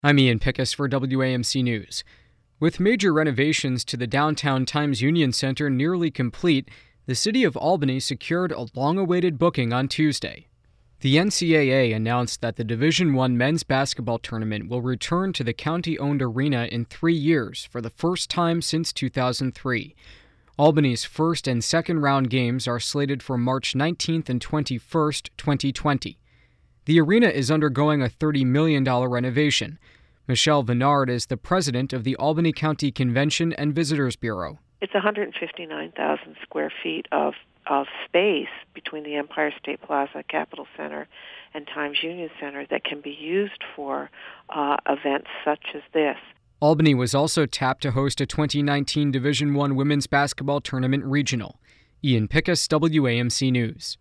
I'm Ian Pickus for WAMC News. With major renovations to the downtown Times Union Center nearly complete, the city of Albany secured a long-awaited booking on Tuesday. The NCAA announced that the Division I men's basketball tournament will return to the county-owned arena in 3 years for the first time since 2003. Albany's first and second round games are slated for March 19th and 21st, 2020. The arena is undergoing a $30 million renovation. Michelle Vennard is the president of the Albany County Convention and Visitors Bureau. It's 159,000 square feet of space between the Empire State Plaza, Capitol Center, and Times Union Center that can be used for events such as this. Albany was also tapped to host a 2019 Division I women's basketball tournament regional. Ian Pickus, WAMC News.